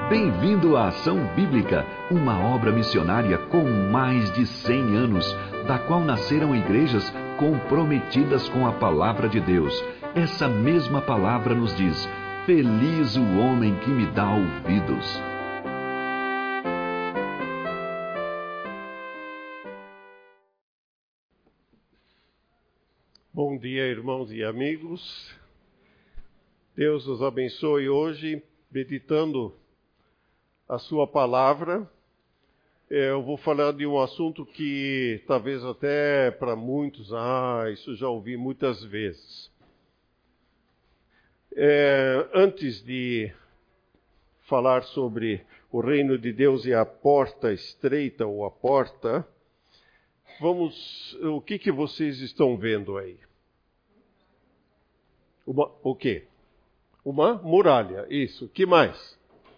Bem-vindo à Ação Bíblica, uma obra missionária com mais de 100 anos, da qual nasceram igrejas comprometidas com a palavra de Deus. Essa mesma palavra nos diz: feliz o homem que me dá ouvidos. Bom dia, irmãos e amigos. Deus nos abençoe hoje, meditando a sua palavra. Eu vou falar de um assunto que talvez até para muitos, isso já ouvi muitas vezes. Antes de falar sobre o reino de Deus e a porta estreita ou a porta, o que vocês estão vendo aí? O quê? Uma muralha, isso. O que mais?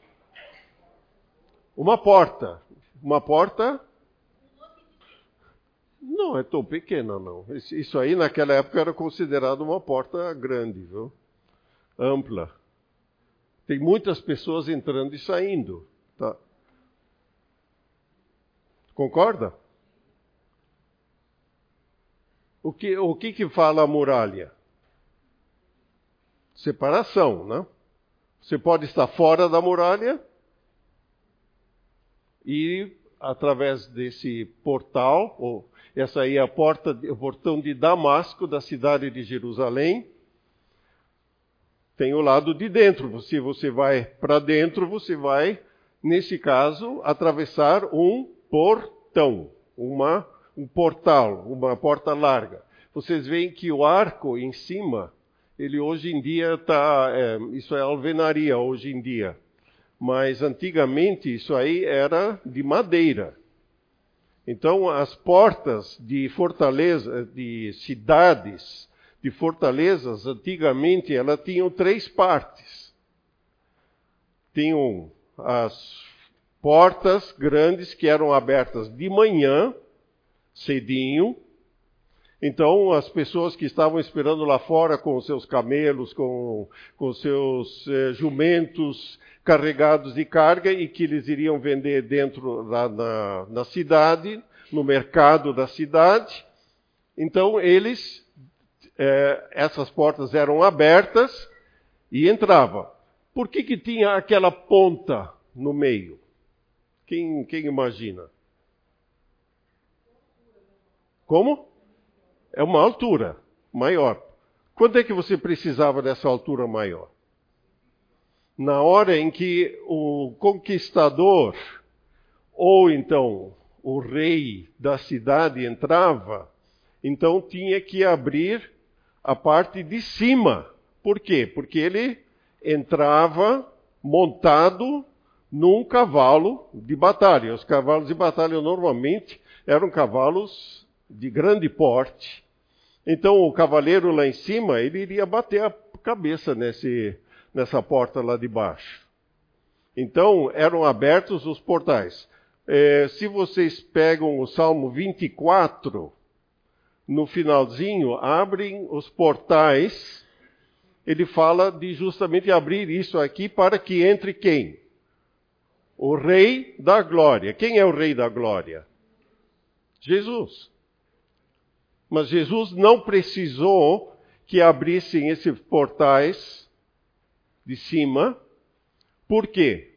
Uma porta. Uma porta? Não é tão pequena, não. Isso aí naquela época era considerado uma porta grande, viu? Ampla. Tem muitas pessoas entrando e saindo. Tá? Concorda? O que fala a muralha? Separação, né? Você pode estar fora da muralha e através desse portal, essa aí é o portão de Damasco, da cidade de Jerusalém, tem o lado de dentro. Se você vai para dentro, você vai, nesse caso, atravessar um portão, um portal, uma porta larga. Vocês veem que o arco em cima, ele hoje em dia isso é alvenaria hoje em dia. Mas antigamente isso aí era de madeira. Então as portas de fortaleza, de cidades, de fortalezas, antigamente elas tinham 3 partes. Tinham as portas grandes que eram abertas de manhã, cedinho. Então as pessoas que estavam esperando lá fora com os seus camelos, com os seus jumentos, carregados de carga e que eles iriam vender dentro lá na cidade, no mercado da cidade. Então essas portas eram abertas e entrava. Por que tinha aquela ponta no meio? Quem imagina? Como? É uma altura maior. Quanto é que você precisava dessa altura maior? Na hora em que o conquistador, ou então o rei da cidade entrava, então tinha que abrir a parte de cima. Por quê? Porque ele entrava montado num cavalo de batalha. Os cavalos de batalha normalmente eram cavalos de grande porte. Então o cavaleiro lá em cima, ele iria bater a cabeça nessa porta lá de baixo. Então, eram abertos os portais. Se vocês pegam o Salmo 24, no finalzinho, abrem os portais. Ele fala de justamente abrir isso aqui para que entre quem? O Rei da Glória. Quem é o Rei da Glória? Jesus. Mas Jesus não precisou que abrissem esses portais de cima. Por quê?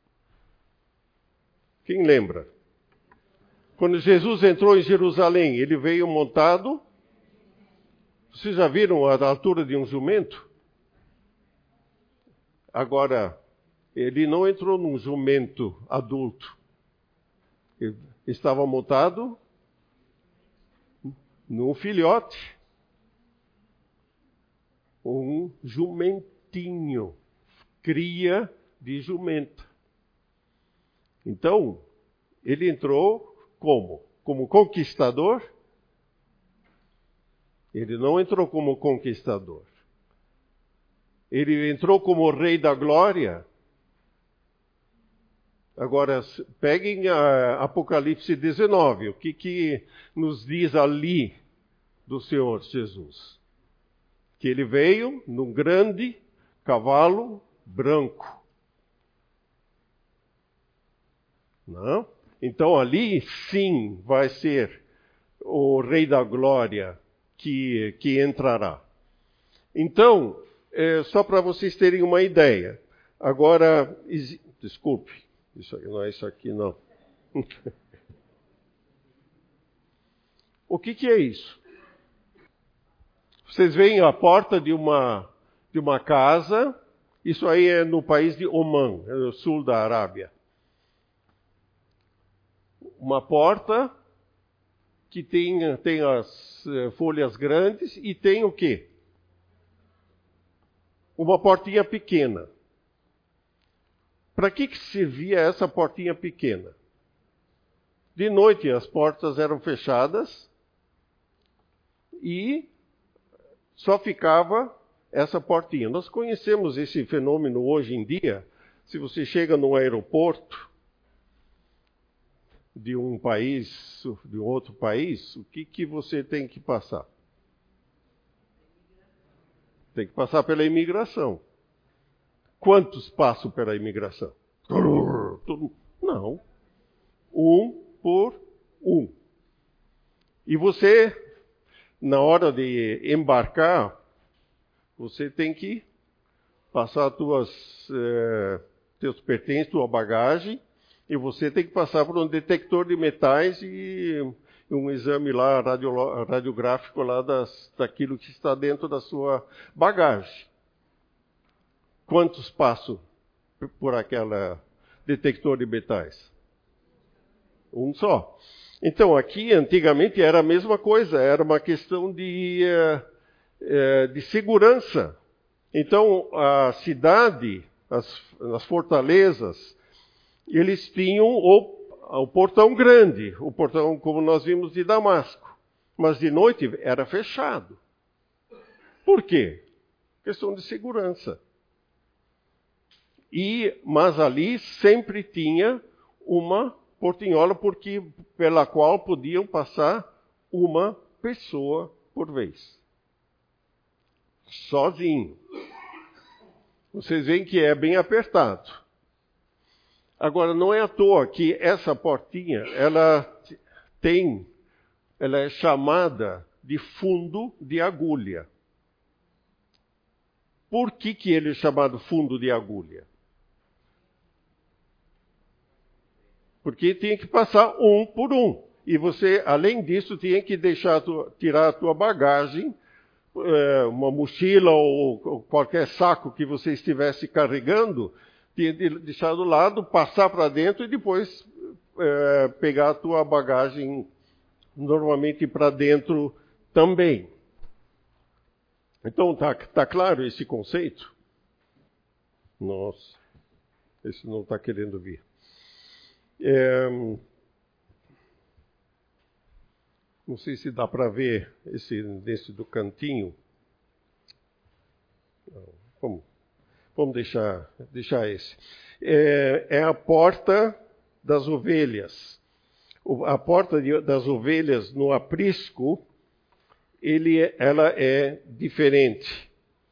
Quem lembra? Quando Jesus entrou em Jerusalém, ele veio montado. Vocês já viram a altura de um jumento? Agora, ele não entrou num jumento adulto. Ele estava montado num filhote. Um jumentinho. Cria de jumenta. Então, ele entrou como? Como conquistador? Ele não entrou como conquistador. Ele entrou como Rei da Glória. Agora, peguem Apocalipse 19. O que nos diz ali do Senhor Jesus? Que ele veio num grande cavalo branco. Não? Então ali sim vai ser o Rei da Glória que entrará. Então, só para vocês terem uma ideia. Agora, desculpe, não é isso aqui não. O que é isso? Vocês veem a porta de uma casa, isso aí é no país de Omã, no sul da Arábia. Uma porta que tem as folhas grandes e tem o quê? Uma portinha pequena. Para que servia essa portinha pequena? De noite as portas eram fechadas e só ficava essa portinha. Nós conhecemos esse fenômeno hoje em dia. Se você chega num aeroporto de um país, de outro país, o que você tem que passar? Tem que passar pela imigração. Quantos passam pela imigração? Não. Um por um. E você, na hora de embarcar, você tem que passar teus pertences, tua bagagem, e você tem que passar por um detector de metais e um exame lá radiográfico lá daquilo que está dentro da sua bagagem. Quantos passam por aquela detector de metais? Um só. Então, aqui, antigamente, era a mesma coisa. Era uma questão de segurança. Então, a cidade, as fortalezas, eles tinham o portão grande. O portão, como nós vimos, de Damasco. Mas de noite era fechado. Por quê? Questão de segurança. Mas ali sempre tinha uma portinhola pela qual podiam passar uma pessoa por vez. Sozinho. Vocês veem que é bem apertado. Agora, não é à toa que essa portinha, ela é chamada de fundo de agulha. Por que ele é chamado fundo de agulha? Porque tinha que passar um por um. E você, além disso, tinha que tirar a tua bagagem, uma mochila ou qualquer saco que você estivesse carregando, tinha de deixar do lado, passar para dentro e depois pegar a tua bagagem normalmente para dentro também. Então, tá claro esse conceito? Nossa, esse não está querendo vir. Não sei se dá para ver desse do cantinho. Vamos deixar esse. É a porta das ovelhas. A porta das ovelhas no aprisco, ela é diferente.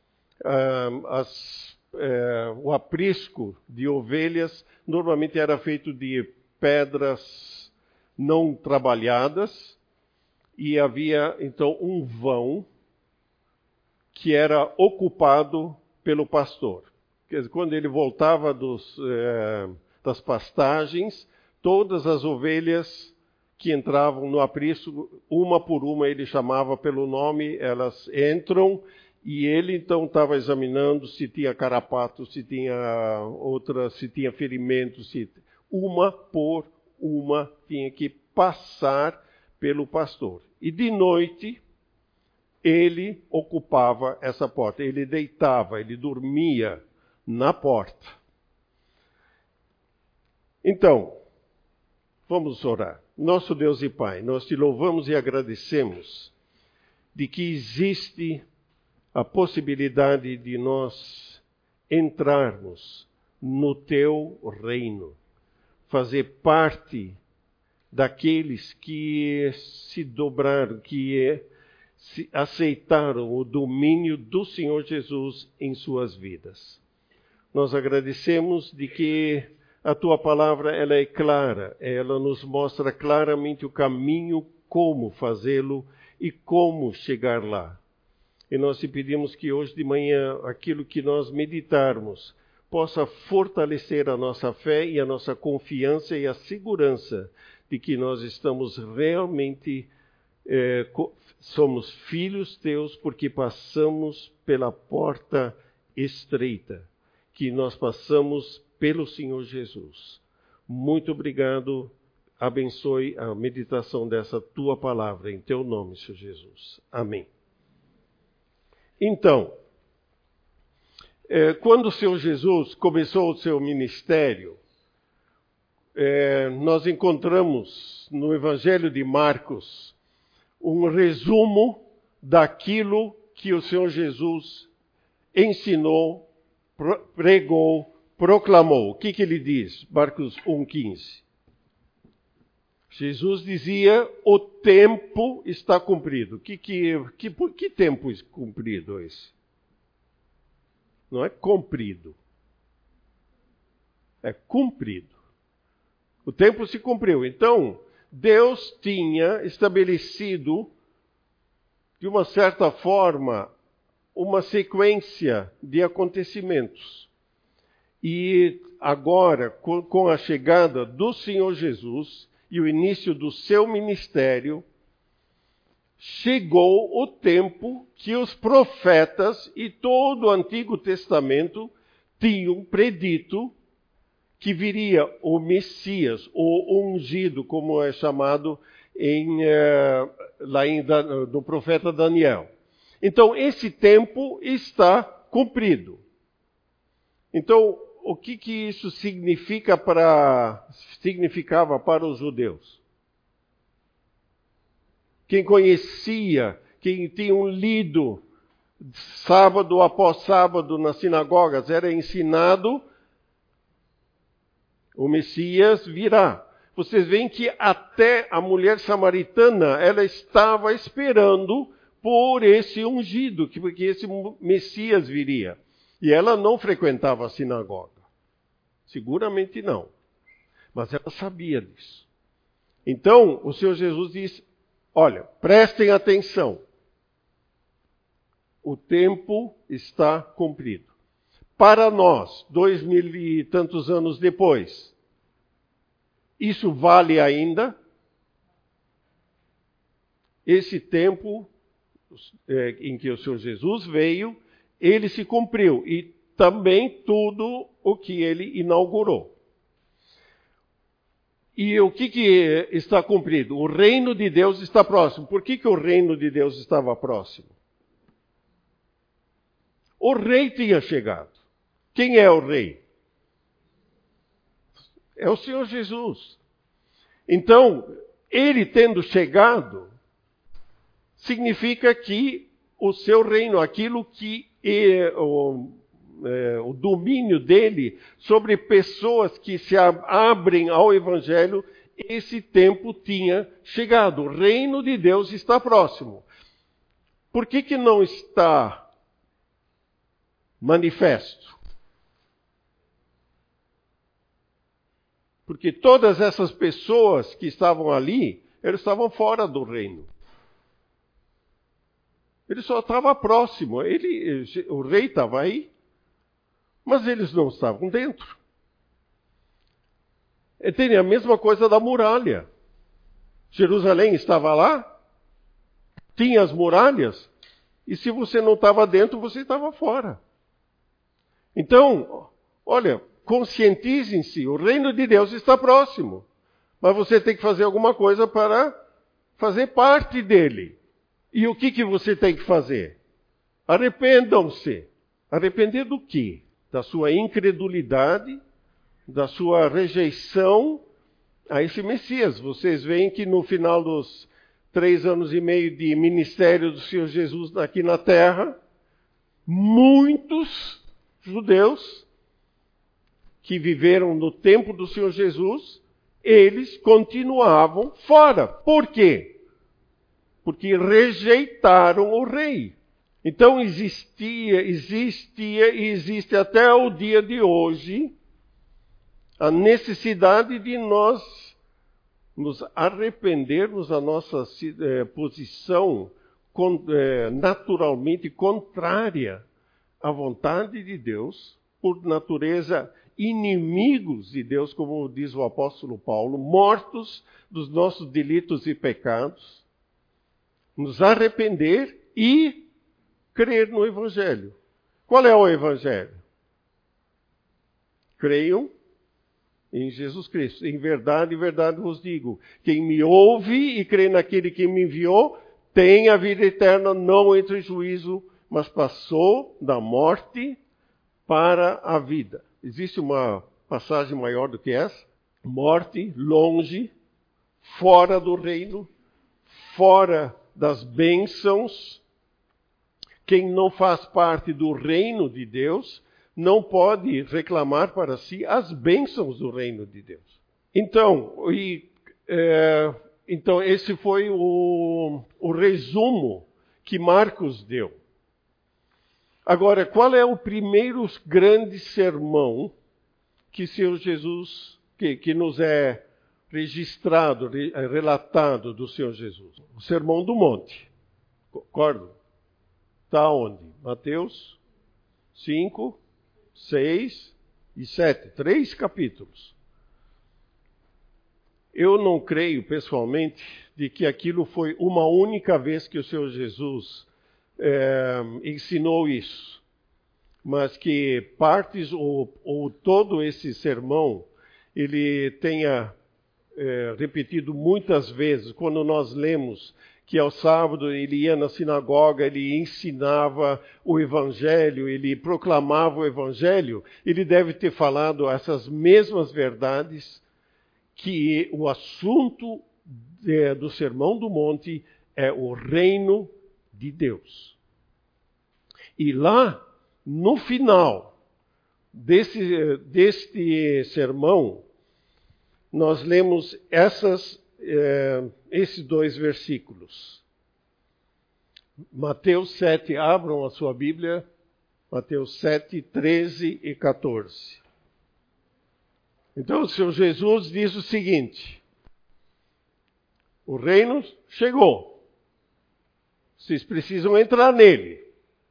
O aprisco de ovelhas normalmente era feito de pedras não trabalhadas e havia então um vão que era ocupado pelo pastor. Quer dizer, quando ele voltava das pastagens, todas as ovelhas que entravam no aprisco, uma por uma ele chamava pelo nome, elas entram. E ele, então, estava examinando se tinha carrapato, se tinha se tinha ferimento, uma por uma tinha que passar pelo pastor. E de noite, ele ocupava essa porta. Ele deitava, ele dormia na porta. Então, vamos orar. Nosso Deus e Pai, nós te louvamos e agradecemos de que existe a possibilidade de nós entrarmos no teu reino, fazer parte daqueles que se dobraram, que aceitaram o domínio do Senhor Jesus em suas vidas. Nós agradecemos de que A tua palavra, ela é clara, ela nos mostra claramente o caminho, como fazê-lo e como chegar lá. E nós te pedimos que hoje de manhã, aquilo que nós meditarmos, possa fortalecer a nossa fé e a nossa confiança e a segurança de que nós estamos realmente, somos filhos teus, porque passamos pela porta estreita, que nós passamos pelo Senhor Jesus. Muito obrigado. Abençoe a meditação dessa tua palavra, em teu nome, Senhor Jesus. Amém. Então, quando o Senhor Jesus começou o seu ministério, nós encontramos no Evangelho de Marcos um resumo daquilo que o Senhor Jesus ensinou, pregou, proclamou. O que ele diz? Marcos 1,15. Jesus dizia, o tempo está cumprido. Que tempo é cumprido esse? Não é comprido. É cumprido. O tempo se cumpriu. Então, Deus tinha estabelecido, de uma certa forma, uma sequência de acontecimentos. E agora, com a chegada do Senhor Jesus e o início do seu ministério, chegou o tempo que os profetas e todo o Antigo Testamento tinham predito que viria o Messias, o ungido, como é chamado no profeta Daniel. Então, esse tempo está cumprido. Então, o que isso significava para os judeus? Quem conhecia, quem tinha lido sábado após sábado nas sinagogas, era ensinado, o Messias virá. Vocês veem que até a mulher samaritana, ela estava esperando por esse ungido, porque esse Messias viria. E ela não frequentava a sinagoga. Seguramente não. Mas ela sabia disso. Então, o Senhor Jesus disse, olha, prestem atenção. O tempo está cumprido. Para nós, 2000 e tantos anos depois, isso vale ainda? Esse tempo em que o Senhor Jesus veio, ele se cumpriu. E também tudo o que ele inaugurou. E o que está cumprido? O reino de Deus está próximo. Por que o reino de Deus estava próximo? O rei tinha chegado. Quem é o rei? É o Senhor Jesus. Então, ele tendo chegado, significa que o seu reino, aquilo que o domínio dele sobre pessoas que se abrem ao Evangelho, esse tempo tinha chegado. O reino de Deus está próximo. Por que não está manifesto? Porque todas essas pessoas que estavam ali, eles estavam fora do reino. Ele só estava próximo. O rei estava aí, mas eles não estavam dentro. Tem a mesma coisa da muralha. Jerusalém estava lá, tinha as muralhas, e se você não estava dentro, você estava fora. Então, olha, conscientizem-se, o reino de Deus está próximo. Mas você tem que fazer alguma coisa para fazer parte dele. E o que você tem que fazer? Arrependam-se. Arrepender do quê? Da sua incredulidade, da sua rejeição a esse Messias. Vocês veem que no final dos 3 anos e meio de ministério do Senhor Jesus aqui na terra, muitos judeus que viveram no tempo do Senhor Jesus, eles continuavam fora. Por quê? Porque rejeitaram o rei. Então existia e existe até o dia de hoje a necessidade de nós nos arrependermos da nossa posição naturalmente contrária à vontade de Deus, por natureza inimigos de Deus, como diz o apóstolo Paulo, mortos dos nossos delitos e pecados, nos arrepender e crer no Evangelho. Qual é o Evangelho? Creiam em Jesus Cristo. Em verdade vos digo, quem me ouve e crê naquele que me enviou, tem a vida eterna, não entra em juízo, mas passou da morte para a vida. Existe uma passagem maior do que essa? Morte, longe, fora do reino, fora das bênçãos. Quem não faz parte do reino de Deus não pode reclamar para si as bênçãos do reino de Deus. Então, esse foi o resumo que Marcos deu. Agora, qual é o primeiro grande sermão que Senhor Jesus, que nos é registrado, relatado do Senhor Jesus? O Sermão do Monte. Concordo? Está onde? Mateus 5, 6 e 7. 3 capítulos. Eu não creio, pessoalmente, de que aquilo foi uma única vez que o Senhor Jesus ensinou isso. Mas que partes ou todo esse sermão, ele tenha repetido muitas vezes. Quando nós lemos que ao sábado ele ia na sinagoga, ele ensinava o Evangelho, ele proclamava o Evangelho, ele deve ter falado essas mesmas verdades, que o assunto do Sermão do Monte é o reino de Deus. E lá, no final deste sermão, nós lemos esses 2 versículos. Mateus 7, abram a sua Bíblia, Mateus 7, 13 e 14. Então o Senhor Jesus diz o seguinte: o reino chegou. Vocês precisam entrar nele.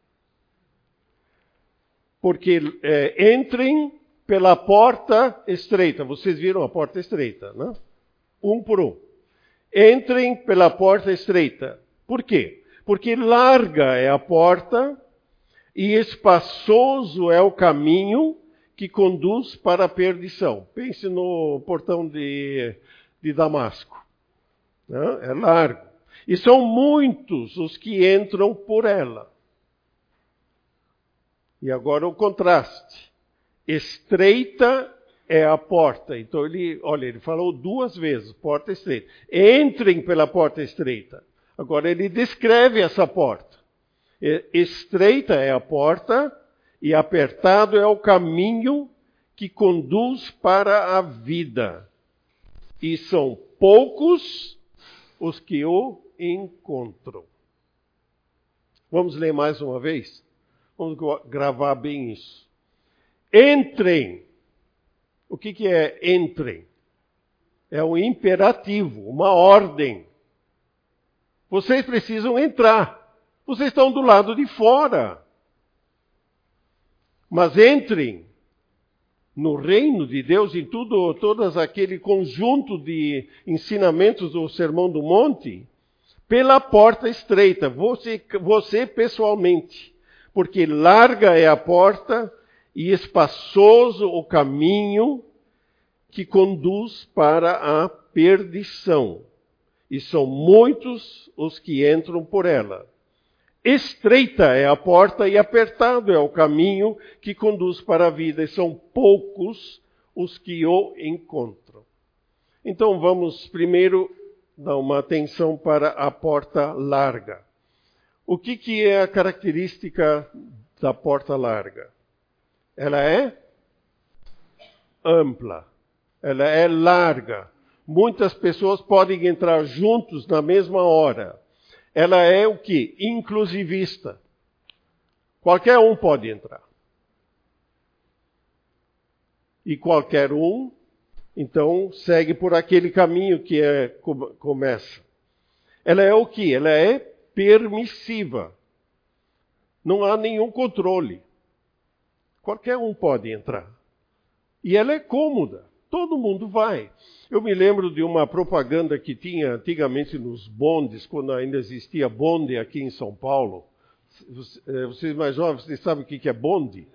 Porque entrem pela porta estreita. Vocês viram a porta estreita, né? Um por um. Entrem pela porta estreita. Por quê? Porque larga é a porta e espaçoso é o caminho que conduz para a perdição. Pense no portão de Damasco. Né? É largo. E são muitos os que entram por ela. E agora o contraste. Estreita é a porta. Então ele falou 2 vezes, porta estreita. Entrem pela porta estreita. Agora ele descreve essa porta. Estreita é a porta e apertado é o caminho que conduz para a vida. E são poucos os que o encontram. Vamos ler mais uma vez? Vamos gravar bem isso. Entrem. O que é entrem? É um imperativo, uma ordem. Vocês precisam entrar. Vocês estão do lado de fora. Mas entrem no reino de Deus, em todas aquele conjunto de ensinamentos do Sermão do Monte, pela porta estreita, você pessoalmente. Porque larga é a porta e espaçoso o caminho que conduz para a perdição. E são muitos os que entram por ela. Estreita é a porta e apertado é o caminho que conduz para a vida. E são poucos os que o encontram. Então vamos primeiro dar uma atenção para a porta larga. O que é a característica da porta larga? Ela é ampla. Ela é larga. Muitas pessoas podem entrar juntos na mesma hora. Ela é o quê? Inclusivista. Qualquer um pode entrar. E qualquer um Então, segue por aquele caminho que começa. Ela é o quê? Ela é permissiva. Não há nenhum controle. Qualquer um pode entrar. E ela é cômoda. Todo mundo vai. Eu me lembro de uma propaganda que tinha antigamente nos bondes, quando ainda existia bonde aqui em São Paulo. Vocês mais jovens, vocês sabem o que é bonde?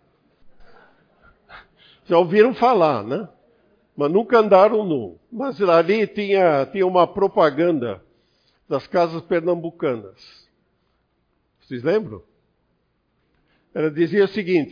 Já ouviram falar, né? Mas nunca andaram num. Mas ali tinha uma propaganda das casas pernambucanas. Vocês lembram? Ela dizia o seguinte,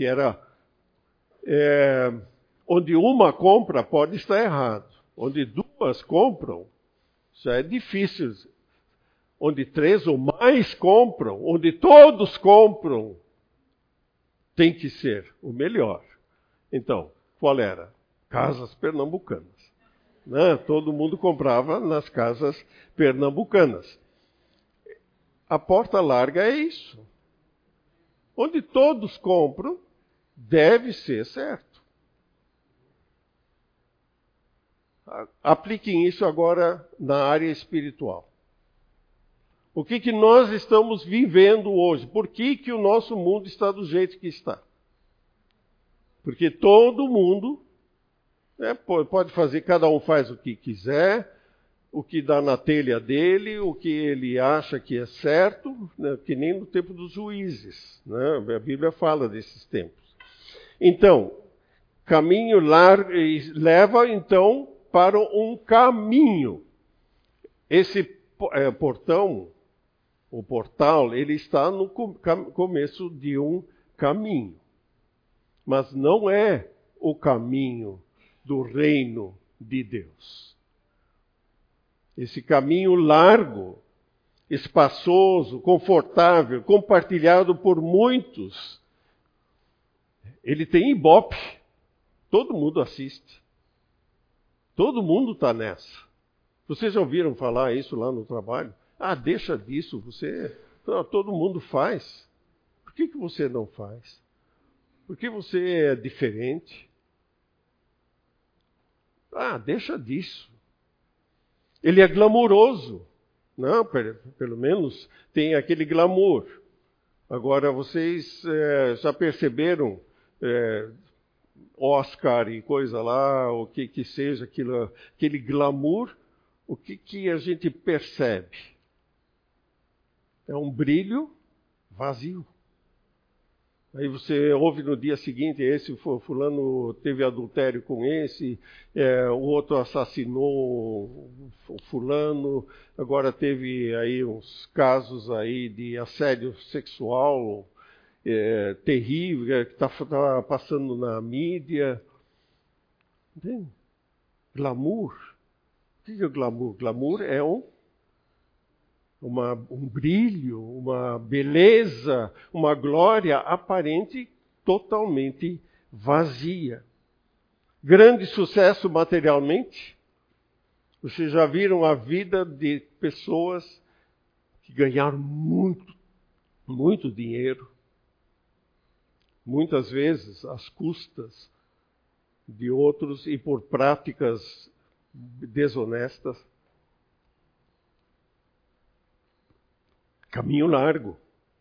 onde uma compra pode estar errado. Onde duas compram, já é difícil. Onde 3 ou mais compram, onde todos compram, tem que ser o melhor. Então, qual era? Casas pernambucanas. Né? Todo mundo comprava nas casas pernambucanas. A porta larga é isso. Onde todos compram, deve ser certo. Apliquem isso agora na área espiritual. O que nós estamos vivendo hoje? Por que o nosso mundo está do jeito que está? Porque todo mundo pode fazer, cada um faz o que quiser, o que dá na telha dele, o que ele acha que é certo, né? Que nem no tempo dos juízes. Né? A Bíblia fala desses tempos. Então, caminho largo leva então para um caminho. Esse portão, o portal, ele está no começo de um caminho. Mas não é o caminho do reino de Deus. Esse caminho largo, espaçoso, confortável, compartilhado por muitos, ele tem ibope. Todo mundo assiste. Todo mundo está nessa. Vocês já ouviram falar isso lá no trabalho? Deixa disso, todo mundo faz. Por que você não faz? Porque você é diferente. Deixa disso. Ele é glamouroso. Não, pelo menos tem aquele glamour. Agora, vocês já perceberam Oscar e coisa lá, o que seja, aquele glamour, o que a gente percebe? É um brilho vazio. Aí você ouve no dia seguinte, esse fulano teve adultério com esse, o outro assassinou o fulano, agora teve aí uns casos aí de assédio sexual terrível, que está passando na mídia. Entende? Glamour. O que é o glamour? Glamour é um brilho, uma beleza, uma glória aparente totalmente vazia. Grande sucesso materialmente. Vocês já viram a vida de pessoas que ganharam muito, muito dinheiro. Muitas vezes às custas de outros e por práticas desonestas. Caminho largo.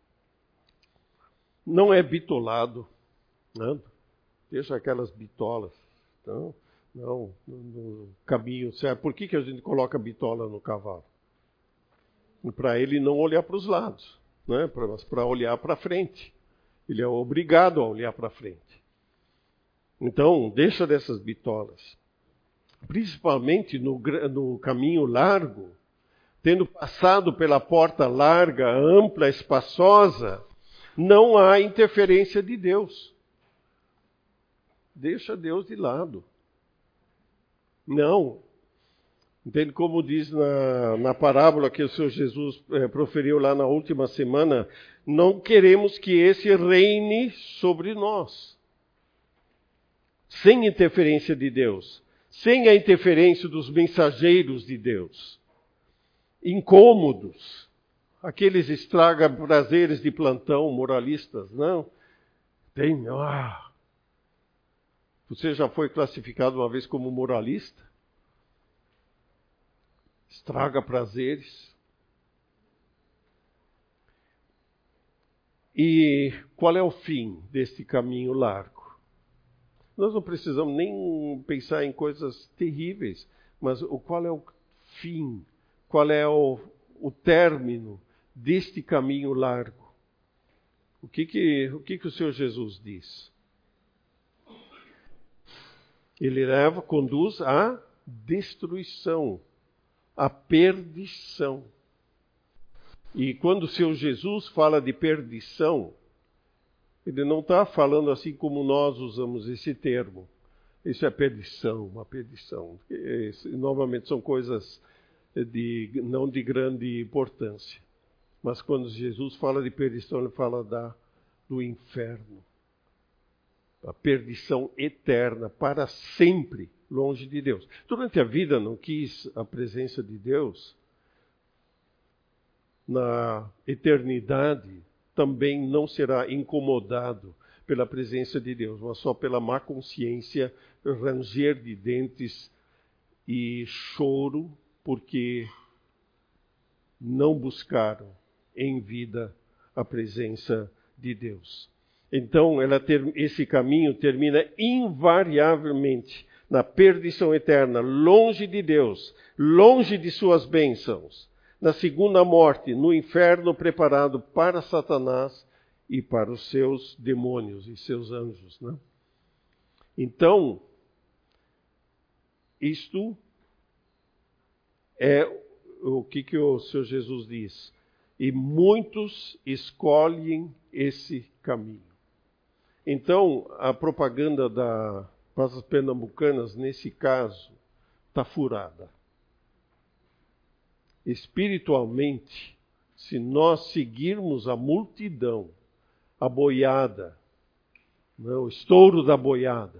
Não é bitolado. Não. Deixa aquelas bitolas. Não, no caminho certo. Por que a gente coloca bitola no cavalo? Para ele não olhar para os lados, né? Para olhar para frente. Ele é obrigado a olhar para frente. Então, deixa dessas bitolas. Principalmente no caminho largo, tendo passado pela porta larga, ampla, espaçosa, não há interferência de Deus. Deixa Deus de lado. Não. Entende como diz na parábola que o Senhor Jesus proferiu lá na última semana? Não queremos que esse reine sobre nós. Sem interferência de Deus. Sem a interferência dos mensageiros de Deus. Incômodos. Aqueles estraga-prazeres de plantão, moralistas, não. Você já foi classificado uma vez como moralista? Estraga prazeres. E qual é o fim deste caminho largo? Nós não precisamos nem pensar em coisas terríveis, mas qual é o fim? Qual é o término deste caminho largo? O que o Senhor Jesus diz? Ele conduz à destruição, à perdição. E quando o Senhor Jesus fala de perdição, ele não está falando assim como nós usamos esse termo. Isso é perdição, uma perdição. Novamente são coisas não de grande importância. Mas quando Jesus fala de perdição, ele fala do inferno. A perdição eterna, para sempre, longe de Deus. Durante a vida não quis a presença de Deus. Na eternidade também não será incomodado pela presença de Deus, mas só pela má consciência, ranger de dentes e choro, porque não buscaram em vida a presença de Deus. Então, esse caminho termina invariavelmente na perdição eterna, longe de Deus, longe de suas bênçãos, na segunda morte, no inferno preparado para Satanás e para os seus demônios e seus anjos. Né? Então, isto é o que o Senhor Jesus diz. E muitos escolhem esse caminho. Então, a propaganda das pernambucanas, nesse caso, está furada. Espiritualmente, se nós seguirmos a multidão, a boiada, o estouro da boiada,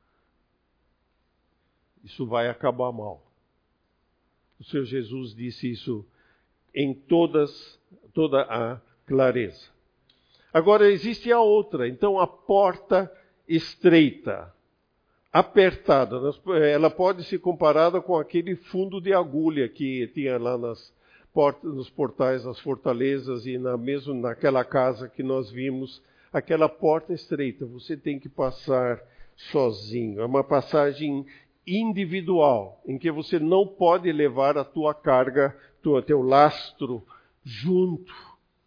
isso vai acabar mal. O Senhor Jesus disse isso em toda a clareza. Agora existe a outra, então a porta estreita, apertada. Ela pode ser comparada com aquele fundo de agulha que tinha lá nos portais das fortalezas e mesmo naquela casa que nós vimos, aquela porta estreita. Você tem que passar sozinho. É uma passagem individual, em que você não pode levar a tua carga, teu lastro junto.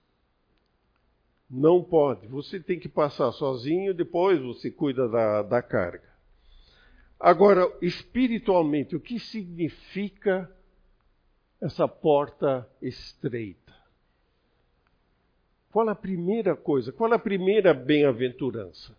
Não pode. Você tem que passar sozinho, depois você cuida da carga. Agora, espiritualmente, o que significa essa porta estreita? Qual a primeira coisa? Qual a primeira bem-aventurança?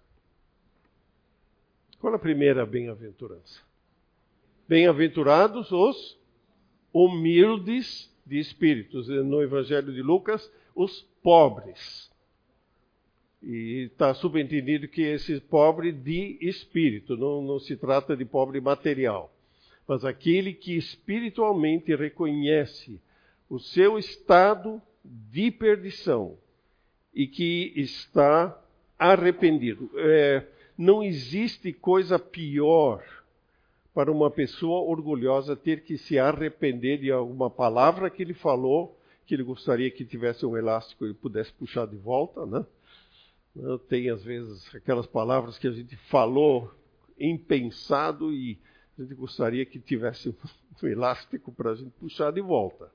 Qual a primeira bem-aventurança? Bem-aventurados os humildes de espíritos. No Evangelho de Lucas, os pobres. E está subentendido que esse pobre de espírito, não se trata de pobre material, mas aquele que espiritualmente reconhece o seu estado de perdição e que está arrependido. Não existe coisa pior para uma pessoa orgulhosa ter que se arrepender de alguma palavra que ele falou, que ele gostaria que tivesse um elástico e pudesse puxar de volta, né? Tem, às vezes, aquelas palavras que a gente falou impensado e a gente gostaria que tivesse um elástico para a gente puxar de volta.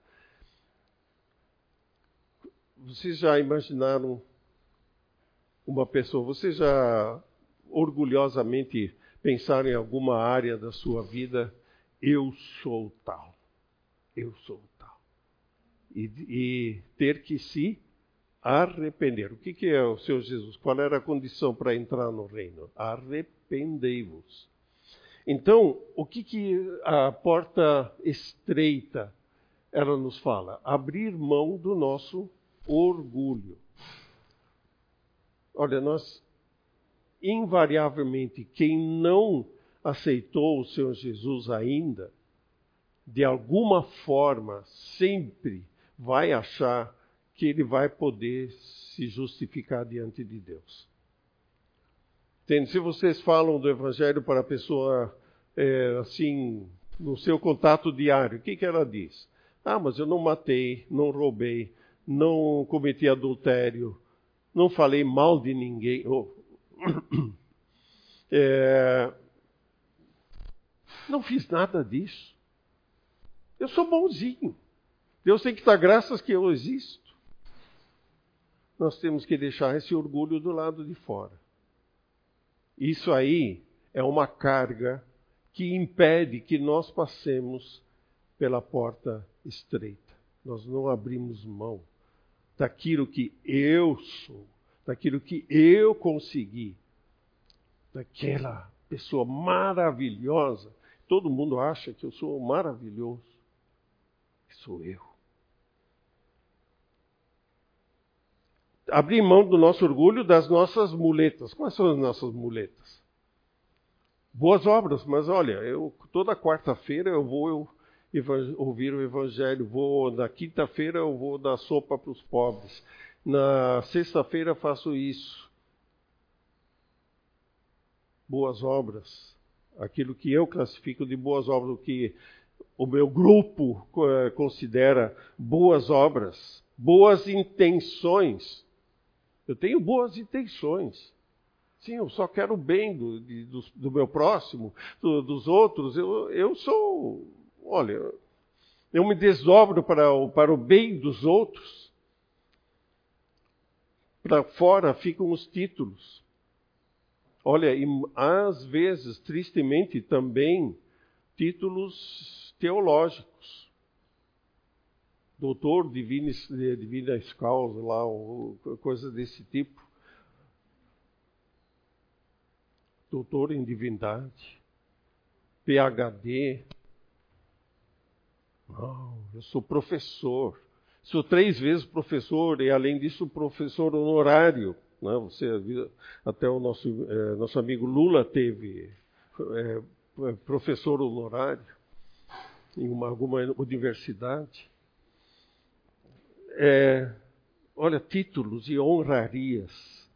Vocês já imaginaram uma pessoa, vocês já orgulhosamente pensaram em alguma área da sua vida, eu sou tal, e ter que se arrepender. O que é o Senhor Jesus? Qual era a condição para entrar no reino? Arrependei-vos. Então, o que a porta estreita ela nos fala? Abrir mão do nosso orgulho. Olha, invariavelmente, quem não aceitou o Senhor Jesus ainda, de alguma forma, sempre vai achar que ele vai poder se justificar diante de Deus. Entende? Se vocês falam do Evangelho para a pessoa, assim, no seu contato diário, o que ela diz? Ah, mas eu não matei, não roubei, não cometi adultério, não falei mal de ninguém. Não fiz nada disso. Eu sou bonzinho. Deus tem que dar graças que eu existo. Nós temos que deixar esse orgulho do lado de fora. Isso aí é uma carga que impede que nós passemos pela porta estreita. Nós não abrimos mão daquilo que eu sou, daquilo que eu consegui, daquela pessoa maravilhosa. Todo mundo acha que eu sou maravilhoso. Sou eu. Abrir mão do nosso orgulho, das nossas muletas. Quais são as nossas muletas? Boas obras, mas olha, toda quarta-feira eu vou ouvir o Evangelho, na quinta-feira eu vou dar sopa para os pobres, na sexta-feira faço isso. Boas obras, aquilo que eu classifico de boas obras, o que o meu grupo considera boas obras, boas intenções. Eu tenho boas intenções. Sim, eu só quero o bem do meu próximo, dos outros. Eu sou... Olha, eu me desdobro para o bem dos outros. Para fora ficam os títulos. Olha, e às vezes, tristemente, também títulos teológicos. Doutor Divinas Causas, lá, coisa desse tipo. Doutor em divindade. PhD. Não, eu sou professor. Sou 3 vezes professor e, além disso, professor honorário. Não, até o nosso amigo Lula teve professor honorário em alguma universidade. Olha, títulos e honrarias.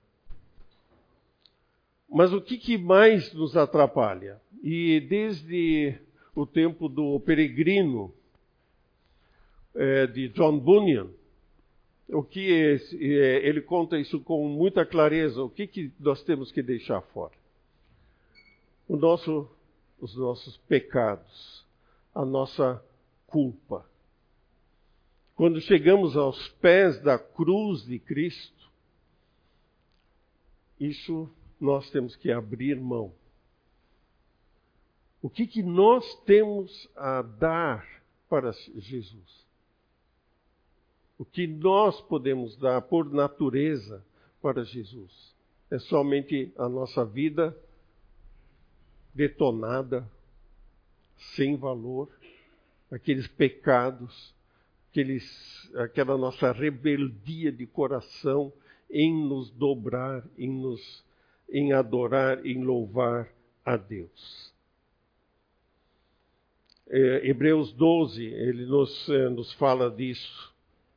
Mas o que mais nos atrapalha? E desde o tempo do Peregrino, de John Bunyan, ele conta isso com muita clareza. O que nós temos que deixar fora? Os nossos pecados, a nossa culpa. Quando chegamos aos pés da cruz de Cristo, isso nós temos que abrir mão. O que nós temos a dar para Jesus? O que nós podemos dar por natureza para Jesus? É somente a nossa vida detonada, sem valor, aqueles pecados, aquela nossa rebeldia de coração em nos dobrar, em adorar, em louvar a Deus. Hebreus 12, ele nos fala disso.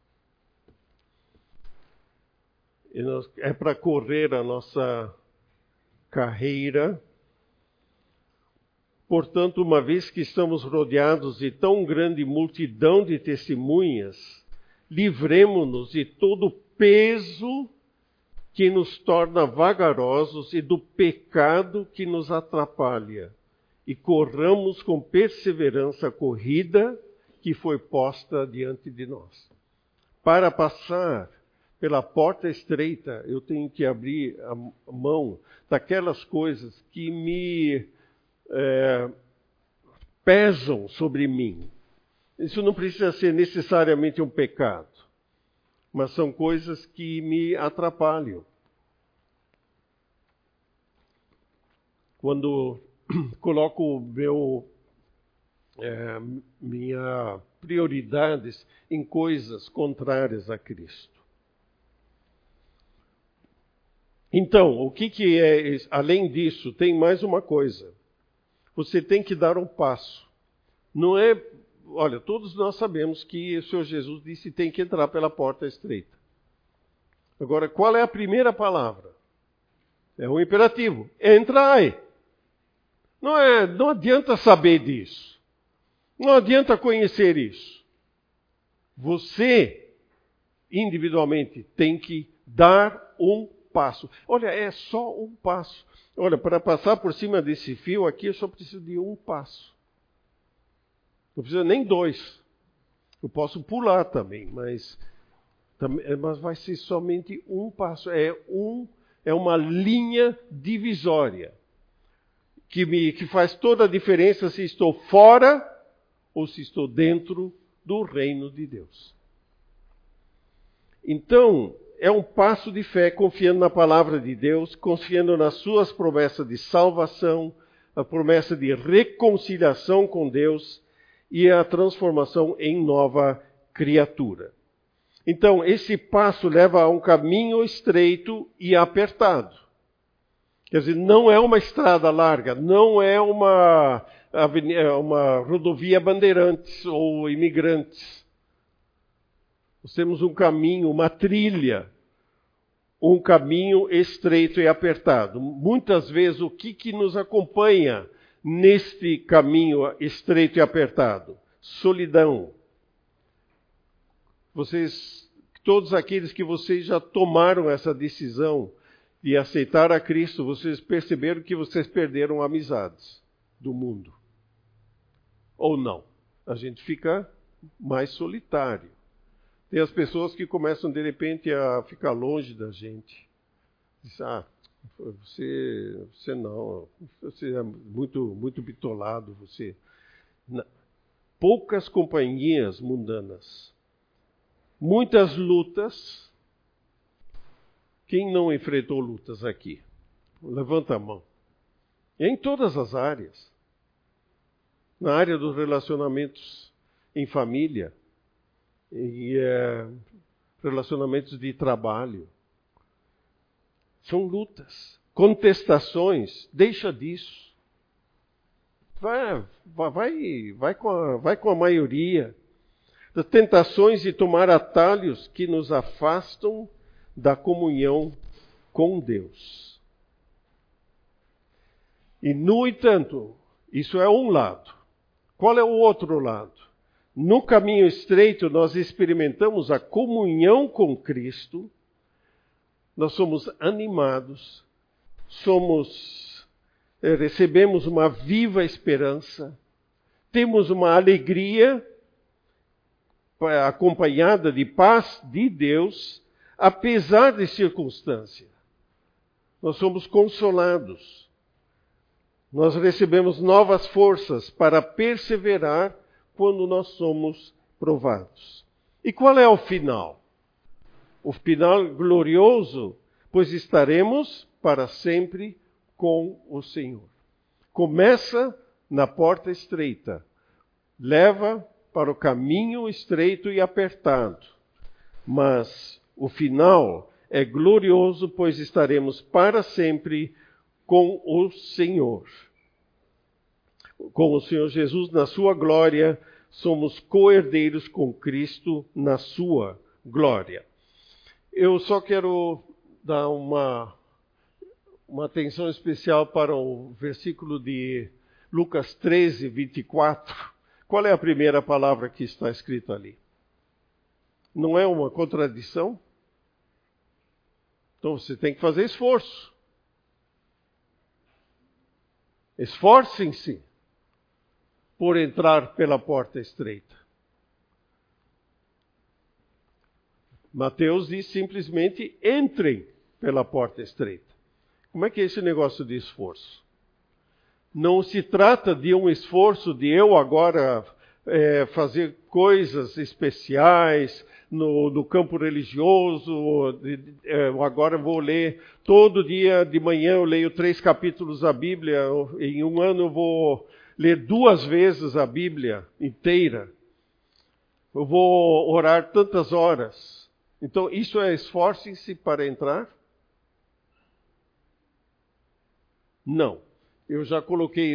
É para correr a nossa carreira. Portanto, uma vez que estamos rodeados de tão grande multidão de testemunhas, livremo-nos de todo o peso que nos torna vagarosos e do pecado que nos atrapalha, e corramos com perseverança a corrida que foi posta diante de nós. Para passar pela porta estreita, eu tenho que abrir a mão daquelas coisas que me pesam sobre mim. Isso não precisa ser necessariamente um pecado, mas são coisas que me atrapalham. Quando coloco minhas prioridades em coisas contrárias a Cristo. Então, o que é, além disso, tem mais uma coisa. Você tem que dar um passo. Não é, olha, todos nós sabemos que o Senhor Jesus disse que tem que entrar pela porta estreita. Agora, qual é a primeira palavra? É um imperativo. Entrai. Não adianta saber disso. Não adianta conhecer isso. Você, individualmente, tem que dar um passo. Olha, é só um passo. Olha, para passar por cima desse fio aqui, eu só preciso de um passo. Não precisa nem 2. Eu posso pular também, mas vai ser somente um passo. É uma linha divisória que faz toda a diferença se estou fora ou se estou dentro do reino de Deus. Então, é um passo de fé confiando na palavra de Deus, confiando nas suas promessas de salvação, a promessa de reconciliação com Deus e a transformação em nova criatura. Então, esse passo leva a um caminho estreito e apertado. Quer dizer, não é uma estrada larga, não é uma rodovia Bandeirantes ou Imigrantes. Nós temos um caminho, uma trilha, um caminho estreito e apertado. Muitas vezes, o que nos acompanha neste caminho estreito e apertado? Solidão. Todos aqueles que vocês já tomaram essa decisão de aceitar a Cristo, vocês perceberam que vocês perderam amizades do mundo. Ou não? A gente fica mais solitário. Tem as pessoas que começam, de repente, a ficar longe da gente. Diz, você não, você é muito bitolado, você. Não. Poucas companhias mundanas. Muitas lutas. Quem não enfrentou lutas aqui? Levanta a mão. Em todas as áreas. Na área dos relacionamentos em família, em relacionamentos de trabalho. São lutas, contestações, deixa disso. Vai com a maioria. Das tentações de tomar atalhos que nos afastam da comunhão com Deus. E, no entanto, isso é um lado. Qual é o outro lado? No caminho estreito, nós experimentamos a comunhão com Cristo, nós somos animados, recebemos uma viva esperança, temos uma alegria acompanhada de paz de Deus, apesar de circunstância. Nós somos consolados. Nós recebemos novas forças para perseverar quando nós somos provados. E qual é o final? O final glorioso, pois estaremos para sempre com o Senhor. Começa na porta estreita, leva para o caminho estreito e apertado, mas o final é glorioso, pois estaremos para sempre com o Senhor. Com o Senhor Jesus na sua glória, somos co-herdeiros com Cristo na sua glória. Eu só quero dar uma atenção especial para o versículo de Lucas 13, 24. Qual é a primeira palavra que está escrita ali? Não é uma contradição? Então você tem que fazer esforço. Esforcem-se por entrar pela porta estreita. Mateus diz simplesmente, entrem pela porta estreita. Como é que é esse negócio de esforço? Não se trata de um esforço de eu agora fazer coisas especiais no campo religioso. Agora eu vou ler, todo dia de manhã eu leio 3 capítulos da Bíblia. Em um ano eu vou ler 2 vezes a Bíblia inteira. Eu vou orar tantas horas. Então isso é esforcem-se para entrar? Não. Eu já coloquei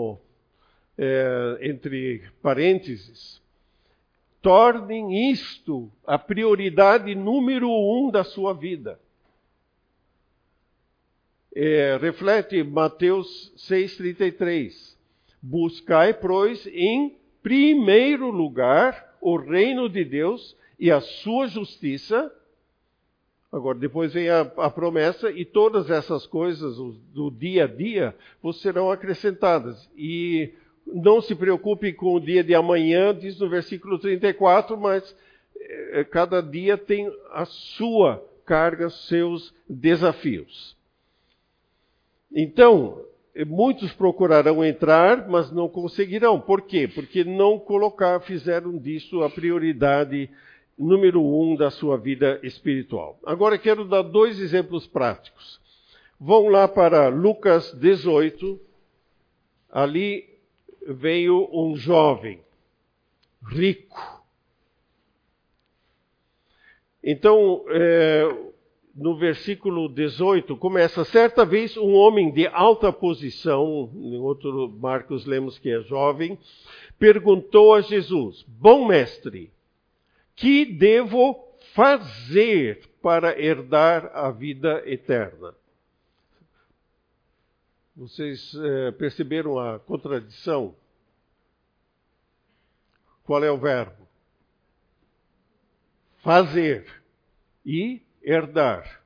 entre parênteses, tornem isto a prioridade número 1 da sua vida. reflete Mateus 6,33. Buscai, pois, em primeiro lugar o reino de Deus e a sua justiça. Agora, depois vem a promessa, e todas essas coisas do dia a dia vos serão acrescentadas. E não se preocupe com o dia de amanhã, diz no versículo 34, mas cada dia tem a sua carga, seus desafios. Então, muitos procurarão entrar, mas não conseguirão. Por quê? Porque não fizeram disso a prioridade número 1 da sua vida espiritual. Agora quero dar 2 exemplos práticos. Vão lá para Lucas 18. Ali veio um jovem rico. Então, no versículo 18, começa: certa vez um homem de alta posição, em outro Marcos lemos que é jovem, perguntou a Jesus: bom mestre, que devo fazer para herdar a vida eterna? Vocês perceberam a contradição? Qual é o verbo? Fazer e herdar.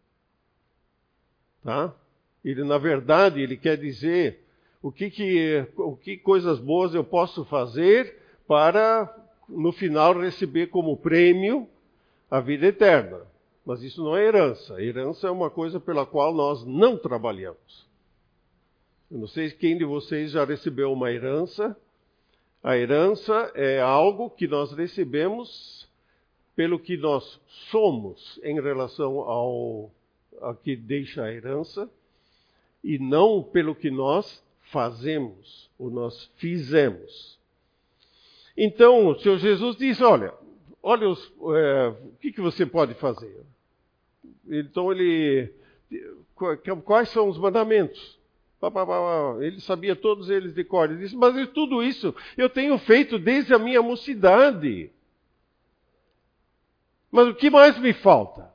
Tá? Na verdade, ele quer dizer o que coisas boas eu posso fazer para, no final, receber como prêmio a vida eterna. Mas isso não é herança. A herança é uma coisa pela qual nós não trabalhamos. Eu não sei quem de vocês já recebeu uma herança. A herança é algo que nós recebemos pelo que nós somos em relação ao que deixa a herança, e não pelo que nós fazemos, ou nós fizemos. Então, o Senhor Jesus diz: olha o que você pode fazer? Então quais são os mandamentos? Ele sabia todos eles de cor. Ele disse: mas tudo isso eu tenho feito desde a minha mocidade. Mas o que mais me falta?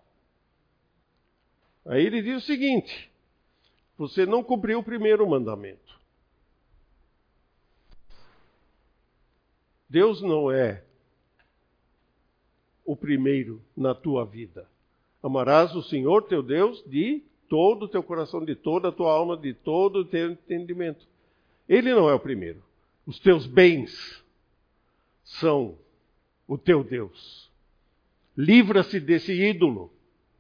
Aí ele diz o seguinte: você não cumpriu o primeiro mandamento. Deus não é o primeiro na tua vida. Amarás o Senhor teu Deus de todo o teu coração, de toda a tua alma, de todo o teu entendimento. Ele não é o primeiro. Os teus bens são o teu Deus. Livra-se desse ídolo.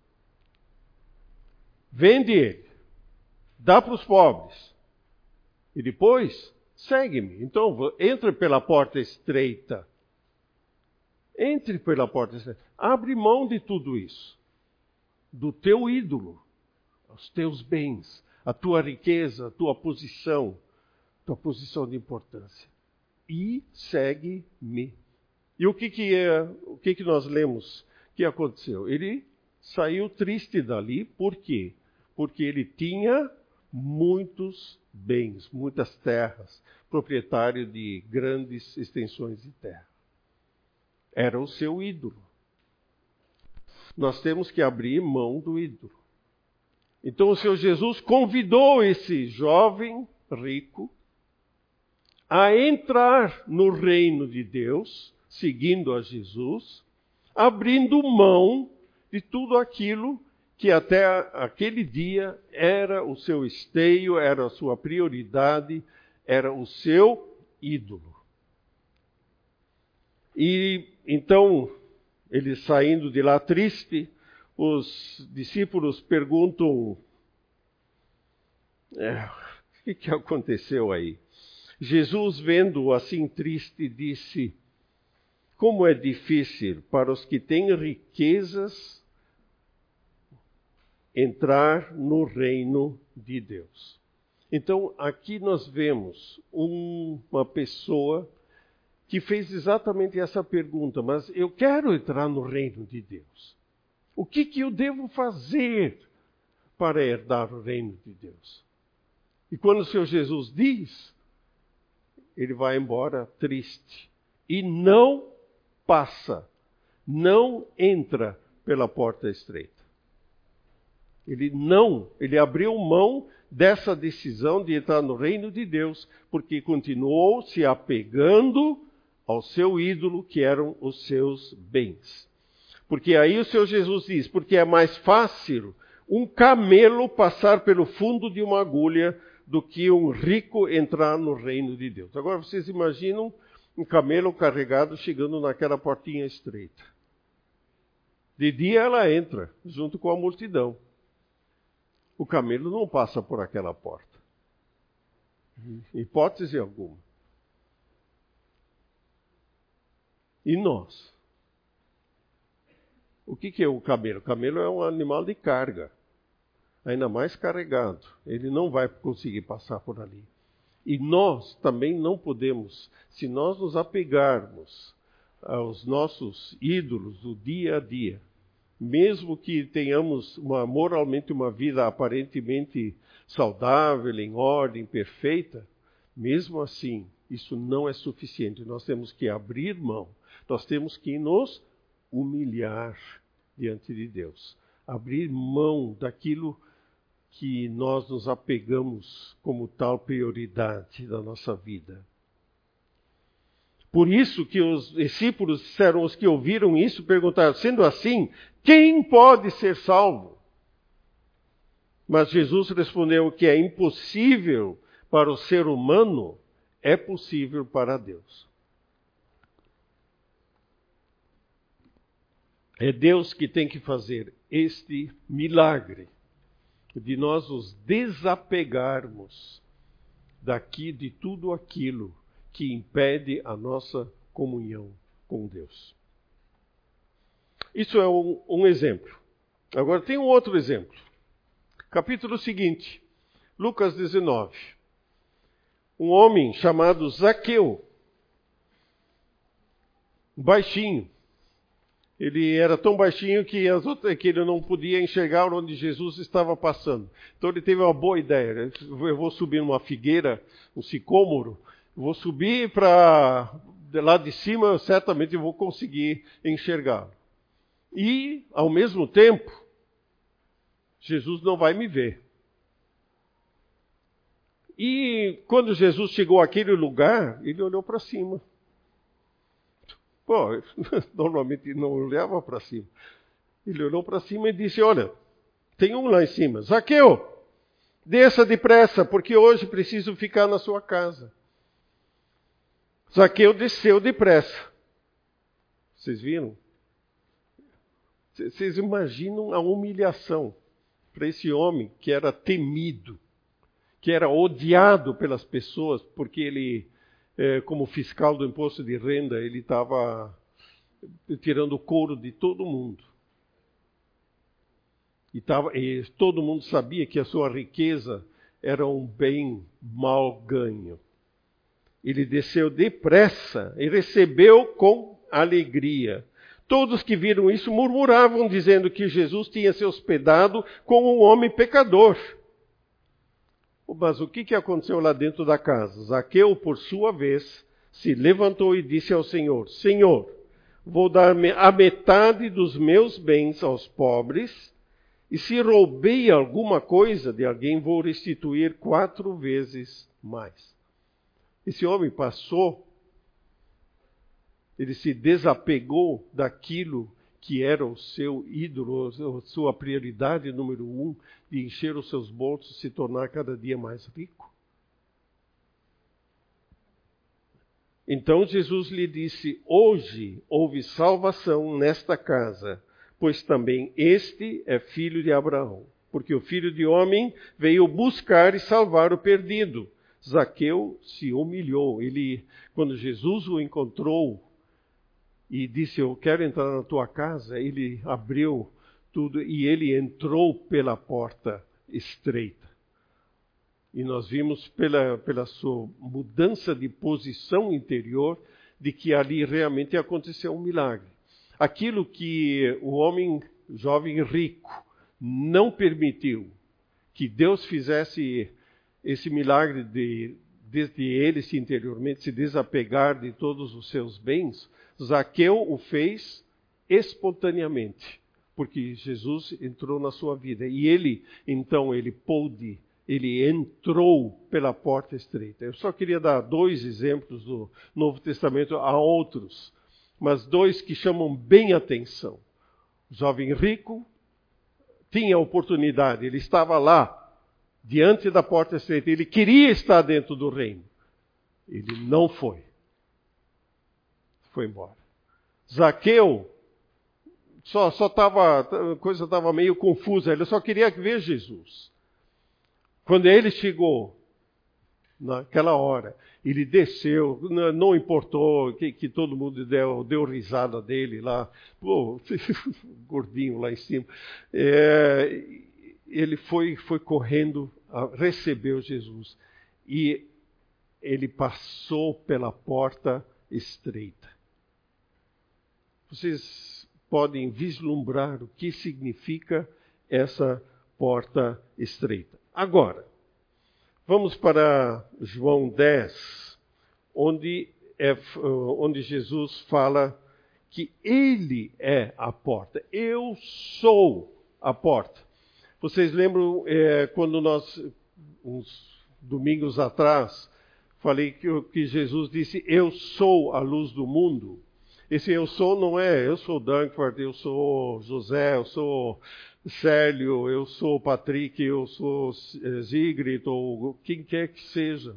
Vende ele. Dá para os pobres. E depois, segue-me. Então, entre pela porta estreita. Entre pela porta estreita. Abre mão de tudo isso. Do teu ídolo. Os teus bens. A tua riqueza, a tua posição de importância. E segue-me. E o que nós lemos que aconteceu? Ele saiu triste dali. Por quê? Porque ele tinha muitos bens, muitas terras, proprietário de grandes extensões de terra. Era o seu ídolo. Nós temos que abrir mão do ídolo. Então o Senhor Jesus convidou esse jovem rico a entrar no reino de Deus, seguindo a Jesus, abrindo mão de tudo aquilo que até aquele dia era o seu esteio, era a sua prioridade, era o seu ídolo. E então, ele saindo de lá triste, os discípulos perguntam: o que aconteceu aí? Jesus, vendo-o assim triste, disse: como é difícil para os que têm riquezas entrar no reino de Deus. Então, aqui nós vemos uma pessoa que fez exatamente essa pergunta: mas eu quero entrar no reino de Deus. O que eu devo fazer para herdar o reino de Deus? E quando o Senhor Jesus diz, ele vai embora triste. E não passa, não entra pela porta estreita. Ele abriu mão dessa decisão de entrar no reino de Deus, porque continuou se apegando ao seu ídolo, que eram os seus bens. Porque aí o Senhor Jesus diz, porque é mais fácil um camelo passar pelo fundo de uma agulha do que um rico entrar no reino de Deus. Agora vocês imaginam um camelo carregado chegando naquela portinha estreita. De dia ela entra, junto com a multidão. O camelo não passa por aquela porta. Hipótese alguma. E nós? O que é o camelo? O camelo é um animal de carga. Ainda mais carregado. Ele não vai conseguir passar por ali. E nós também não podemos, se nós nos apegarmos aos nossos ídolos do dia a dia, mesmo que tenhamos moralmente uma vida aparentemente saudável, em ordem, perfeita, mesmo assim, isso não é suficiente. Nós temos que abrir mão, nós temos que nos humilhar diante de Deus. Abrir mão daquilo que nós nos apegamos como tal prioridade da nossa vida. Por isso que os discípulos disseram, os que ouviram isso, perguntaram, sendo assim, quem pode ser salvo? Mas Jesus respondeu que é impossível para o ser humano, é possível para Deus. É Deus que tem que fazer este milagre de nós nos desapegarmos de tudo aquilo que impede a nossa comunhão com Deus. Isso é um exemplo. Agora tem um outro exemplo. Capítulo seguinte, Lucas 19. Um homem chamado Zaqueu, baixinho. Ele era tão baixinho que ele não podia enxergar onde Jesus estava passando. Então ele teve uma boa ideia. Eu vou subir numa figueira, um sicômoro, vou subir para lá de cima, certamente eu vou conseguir enxergá-lo. E, ao mesmo tempo, Jesus não vai me ver. E quando Jesus chegou àquele lugar, ele olhou para cima. Pô, normalmente não olhava para cima. Ele olhou para cima e disse, olha, tem um lá em cima. Zaqueu, desça depressa, porque hoje preciso ficar na sua casa. Zaqueu desceu depressa. Vocês viram? Vocês imaginam a humilhação para esse homem que era temido, que era odiado pelas pessoas, porque ele, como fiscal do imposto de renda, ele estava tirando o couro de todo mundo. E todo mundo sabia que a sua riqueza era um bem mal ganho. Ele desceu depressa e recebeu com alegria. Todos que viram isso murmuravam, dizendo que Jesus tinha se hospedado com um homem pecador. Mas o que aconteceu lá dentro da casa? Zaqueu, por sua vez, se levantou e disse ao Senhor, Senhor, vou dar a metade dos meus bens aos pobres, e se roubei alguma coisa de alguém, vou restituir 4 vezes mais. Esse homem passou, ele se desapegou daquilo que era o seu ídolo, a sua prioridade número 1, de encher os seus bolsos e se tornar cada dia mais rico. Então Jesus lhe disse, hoje houve salvação nesta casa, pois também este é filho de Abraão, porque o Filho de Homem veio buscar e salvar o perdido. Zaqueu se humilhou. Quando Jesus o encontrou e disse, eu quero entrar na tua casa, ele abriu tudo e ele entrou pela porta estreita. E nós vimos pela sua mudança de posição interior, de que ali realmente aconteceu um milagre. Aquilo que o homem jovem rico não permitiu que Deus fizesse esse milagre desde ele se interiormente se desapegar de todos os seus bens, Zaqueu o fez espontaneamente, porque Jesus entrou na sua vida. E ele entrou pela porta estreita. Eu só queria dar 2 exemplos do Novo Testamento, há outros, mas 2 que chamam bem a atenção. O jovem rico tinha oportunidade, ele estava lá, diante da porta estreita, ele queria estar dentro do reino. Ele não foi. Foi embora. Zaqueu, a coisa estava meio confusa, ele só queria ver Jesus. Quando ele chegou, naquela hora, ele desceu, não importou que todo mundo deu risada dele lá, pô, gordinho lá em cima. Ele foi correndo, recebeu Jesus. E ele passou pela porta estreita. Vocês podem vislumbrar o que significa essa porta estreita. Agora, vamos para João 10, onde Jesus fala que Ele é a porta. Eu sou a porta. Vocês lembram quando nós, uns domingos atrás, falei que Jesus disse, eu sou a luz do mundo. Esse eu sou não é, eu sou Dankford, eu sou José, eu sou Célio, eu sou Patrick, eu sou Zigrid, ou quem quer que seja.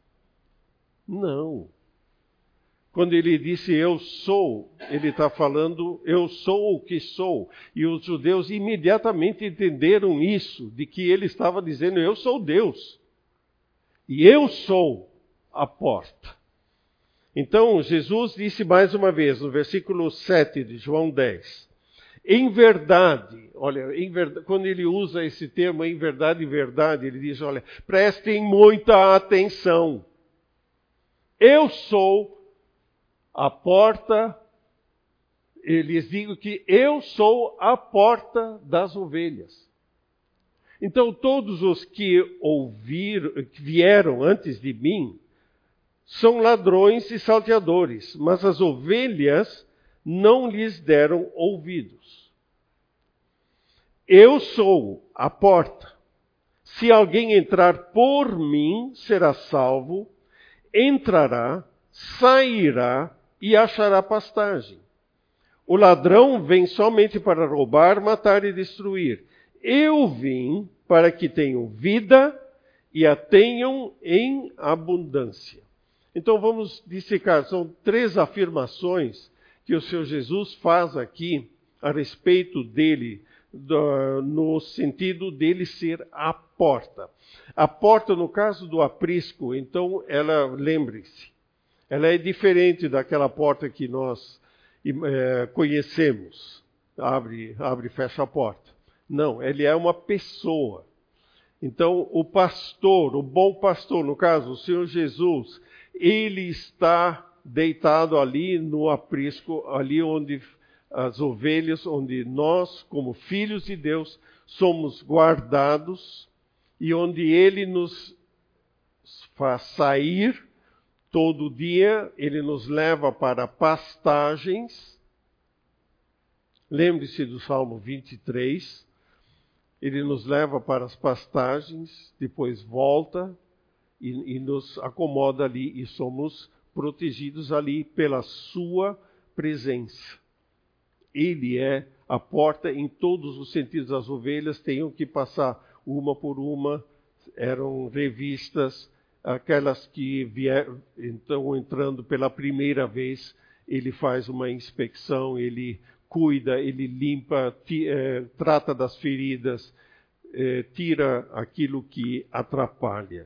Não. Quando ele disse eu sou, ele está falando eu sou o que sou. E os judeus imediatamente entenderam isso, de que ele estava dizendo eu sou Deus. E eu sou a porta. Então, Jesus disse mais uma vez, no versículo 7 de João 10, em verdade, olha, quando ele usa esse termo, em verdade, ele diz, olha, prestem muita atenção. Eu sou a porta, lhes digo que eu sou a porta das ovelhas. Então, todos os que vieram antes de mim, são ladrões e salteadores, mas as ovelhas não lhes deram ouvidos. Eu sou a porta. Se alguém entrar por mim, será salvo, entrará, sairá e achará pastagem. O ladrão vem somente para roubar, matar e destruir. Eu vim para que tenham vida e a tenham em abundância. Então vamos dissecar, são 3 afirmações que o Senhor Jesus faz aqui a respeito dele, no sentido dele ser a porta. A porta, no caso do aprisco, então, lembre-se, ela é diferente daquela porta que nós conhecemos. Abre e fecha a porta. Não, ele é uma pessoa. Então, o pastor, o bom pastor, no caso, o Senhor Jesus, ele está deitado ali no aprisco, ali onde as ovelhas, onde nós, como filhos de Deus, somos guardados e onde ele nos faz sair todo dia, ele nos leva para pastagens. Lembre-se do Salmo 23. Ele nos leva para as pastagens, depois volta e nos acomoda ali e somos protegidos ali pela sua presença. Ele é a porta em todos os sentidos. As ovelhas tinham que passar uma por uma, eram revistas, aquelas que estão entrando pela primeira vez, ele faz uma inspeção, ele cuida, ele limpa, trata das feridas, tira aquilo que atrapalha.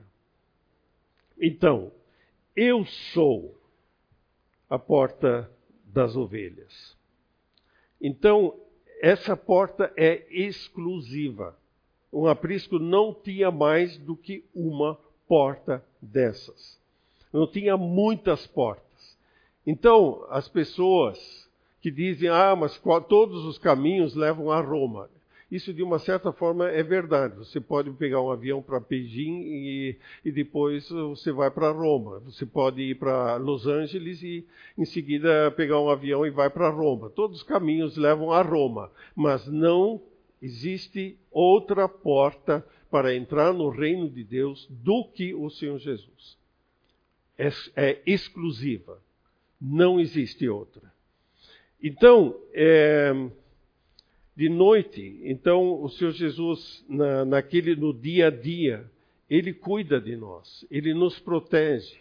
Então, eu sou a porta das ovelhas. Então, essa porta é exclusiva. Um aprisco não tinha mais do que uma porta dessas. Não tinha muitas portas. Então, as pessoas que dizem, mas todos os caminhos levam a Roma. Isso, de uma certa forma, é verdade. Você pode pegar um avião para Beijing e depois você vai para Roma. Você pode ir para Los Angeles e, em seguida, pegar um avião e vai para Roma. Todos os caminhos levam a Roma, mas não existe outra porta para entrar no reino de Deus do que o Senhor Jesus. É exclusiva. Não existe outra. Então, de noite, então o Senhor Jesus, no dia a dia, Ele cuida de nós, Ele nos protege.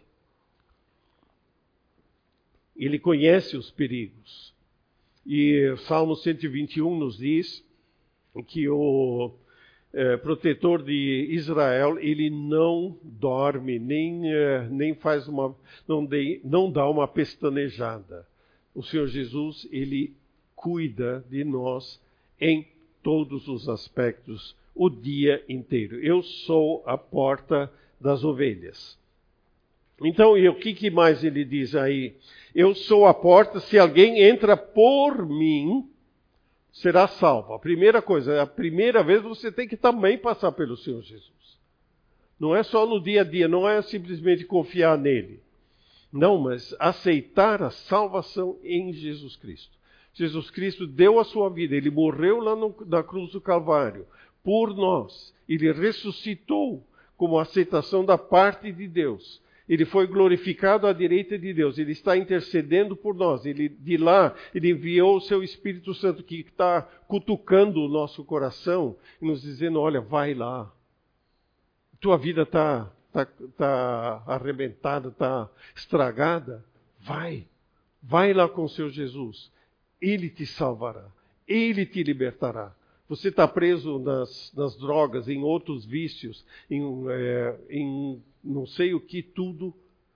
Ele conhece os perigos. E o Salmo 121 nos diz que o protetor de Israel, ele não dorme, nem faz não dá uma pestanejada. O Senhor Jesus, ele cuida de nós em todos os aspectos, o dia inteiro. Eu sou a porta das ovelhas. Então, e o que mais ele diz aí? Eu sou a porta, se alguém entra por mim, será salvo. A primeira coisa, a primeira vez você tem que também passar pelo Senhor Jesus. Não é só no dia a dia, não é simplesmente confiar nele. Não, mas aceitar a salvação em Jesus Cristo. Jesus Cristo deu a sua vida, Ele morreu lá na cruz do Calvário por nós. Ele ressuscitou como aceitação da parte de Deus. Ele foi glorificado à direita de Deus. Ele está intercedendo por nós. De lá, Ele enviou o Seu Espírito Santo que está cutucando o nosso coração e nos dizendo, olha, vai lá. Tua vida está arrebentada, está estragada. Vai lá com o Seu Jesus. Ele te salvará. Ele te libertará. Você está preso nas drogas, em outros vícios, em não sei o que tudo.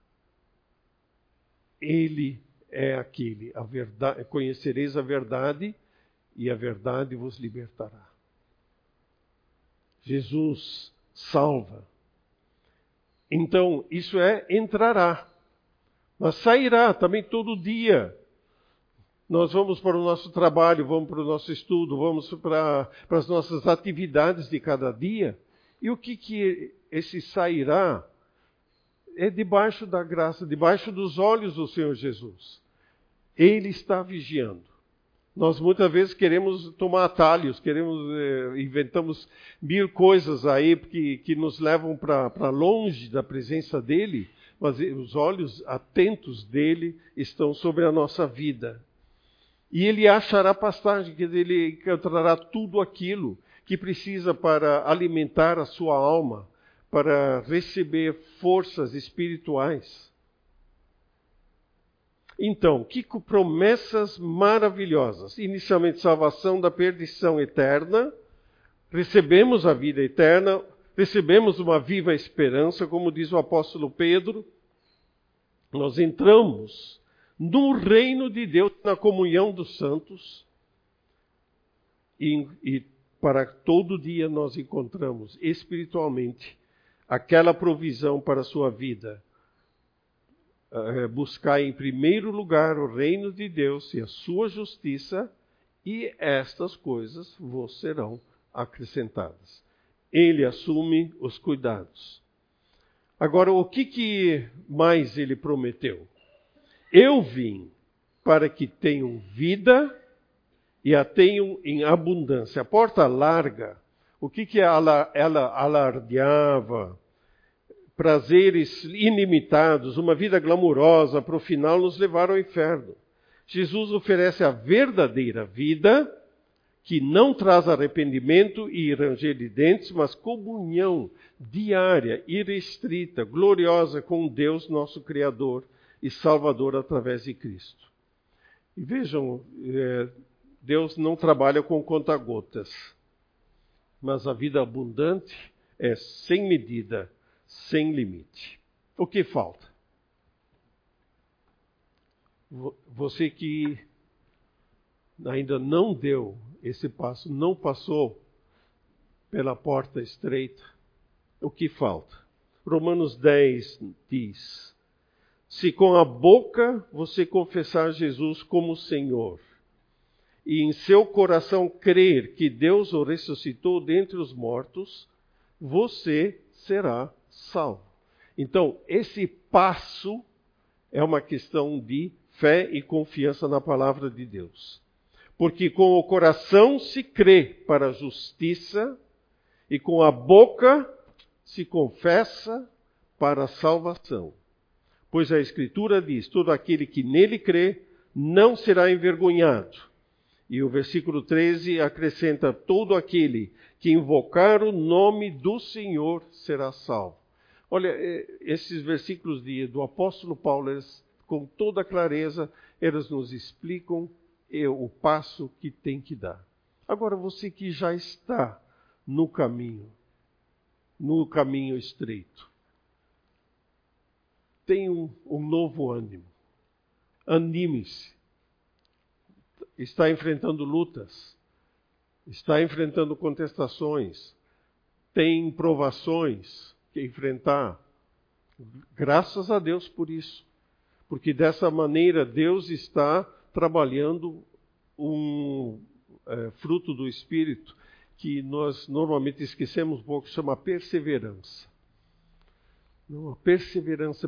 Ele é aquele. A verdade, conhecereis a verdade e a verdade vos libertará. Jesus salva. Então, isso entrará. Mas sairá também todo dia. Nós vamos para o nosso trabalho, vamos para o nosso estudo, vamos para as nossas atividades de cada dia. E o que esse sairá é debaixo da graça, debaixo dos olhos do Senhor Jesus. Ele está vigiando. Nós muitas vezes queremos tomar atalhos, inventamos mil coisas aí que nos levam para longe da presença dele, mas os olhos atentos dele estão sobre a nossa vida. E ele achará pastagem, que ele encontrará tudo aquilo que precisa para alimentar a sua alma, para receber forças espirituais. Então, que promessas maravilhosas. Inicialmente, salvação da perdição eterna. Recebemos a vida eterna, recebemos uma viva esperança, como diz o apóstolo Pedro. Nós entramos no reino de Deus, na comunhão dos santos, e para todo dia nós encontramos espiritualmente aquela provisão para a sua vida. Buscar em primeiro lugar o reino de Deus e a sua justiça, e estas coisas vos serão acrescentadas. Ele assume os cuidados. Agora, o que mais ele prometeu? Eu vim para que tenham vida e a tenham em abundância. A porta larga, o que ela alardeava? Prazeres ilimitados, uma vida glamurosa, para o final nos levar ao inferno. Jesus oferece a verdadeira vida, que não traz arrependimento e ranger de dentes, mas comunhão diária, irrestrita, gloriosa com Deus, nosso Criador e Salvador através de Cristo. E vejam, Deus não trabalha com conta-gotas, mas a vida abundante é sem medida, sem limite. O que falta? Você que ainda não deu esse passo, não passou pela porta estreita, o que falta? Romanos 10 diz: se com a boca você confessar Jesus como Senhor e em seu coração crer que Deus o ressuscitou dentre os mortos, você será salvo. Então, esse passo é uma questão de fé e confiança na palavra de Deus. Porque com o coração se crê para a justiça e com a boca se confessa para a salvação. Pois a Escritura diz, todo aquele que nele crê não será envergonhado. E o versículo 13 acrescenta, todo aquele que invocar o nome do Senhor será salvo. Olha, esses versículos do apóstolo Paulo, eles, com toda clareza, eles nos explicam o passo que tem que dar. Agora, você que já está no caminho estreito, tem um novo ânimo. Anime-se. Está enfrentando lutas, está enfrentando contestações, tem provações que enfrentar. Graças a Deus por isso. Porque dessa maneira Deus está trabalhando um fruto do Espírito que nós normalmente esquecemos um pouco, chama perseverança. Não, a perseverança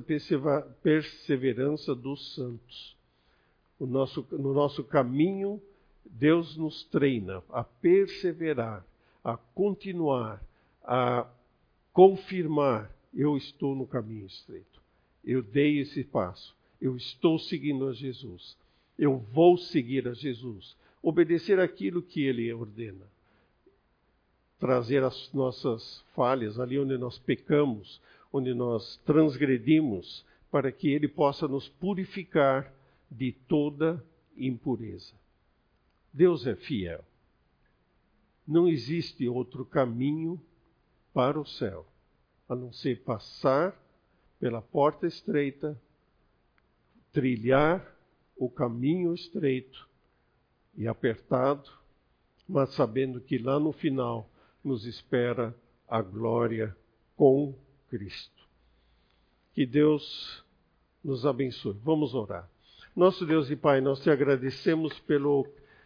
dos santos. No nosso caminho, Deus nos treina a perseverar, a continuar, a confirmar, eu estou no caminho estreito. Eu dei esse passo. Eu estou seguindo a Jesus. Eu vou seguir a Jesus. Obedecer aquilo que Ele ordena. Trazer as nossas falhas, ali onde nós pecamos, onde nós transgredimos, para que Ele possa nos purificar de toda impureza. Deus é fiel. Não existe outro caminho para o céu, a não ser passar pela porta estreita, trilhar o caminho estreito e apertado, mas sabendo que lá no final nos espera a glória com Cristo. Que Deus nos abençoe. Vamos orar. Nosso Deus e Pai, nós te agradecemos pelo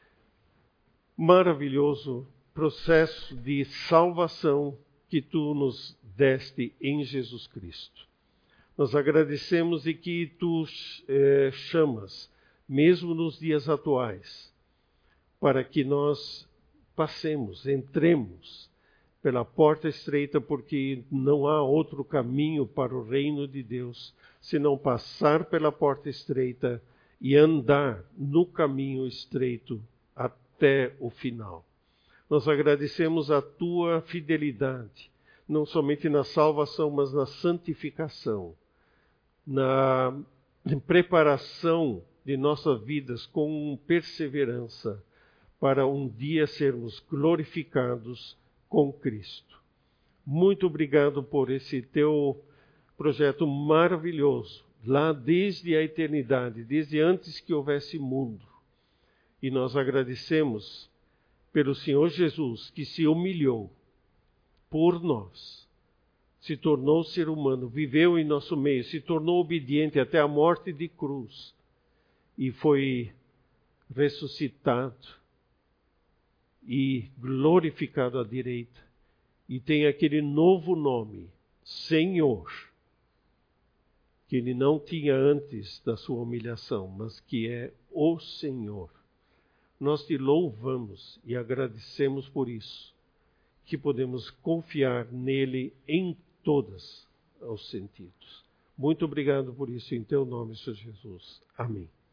maravilhoso processo de salvação que tu nos deste em Jesus Cristo. Nós agradecemos e que tu chamas, mesmo nos dias atuais, para que nós passemos, entremos pela porta estreita, porque não há outro caminho para o reino de Deus, senão passar pela porta estreita e andar no caminho estreito até o final. Nós agradecemos a tua fidelidade, não somente na salvação, mas na santificação, na preparação de nossas vidas com perseverança, para um dia sermos glorificados com Cristo. Muito obrigado por esse teu projeto maravilhoso, lá desde a eternidade, desde antes que houvesse mundo. E nós agradecemos pelo Senhor Jesus, que se humilhou por nós, se tornou ser humano, viveu em nosso meio, se tornou obediente até a morte de cruz e foi ressuscitado e glorificado à direita. E tem aquele novo nome, Senhor, que ele não tinha antes da sua humilhação, mas que é o Senhor. Nós te louvamos e agradecemos por isso, que podemos confiar nele em todos os sentidos. Muito obrigado por isso, em teu nome, Senhor Jesus. Amém.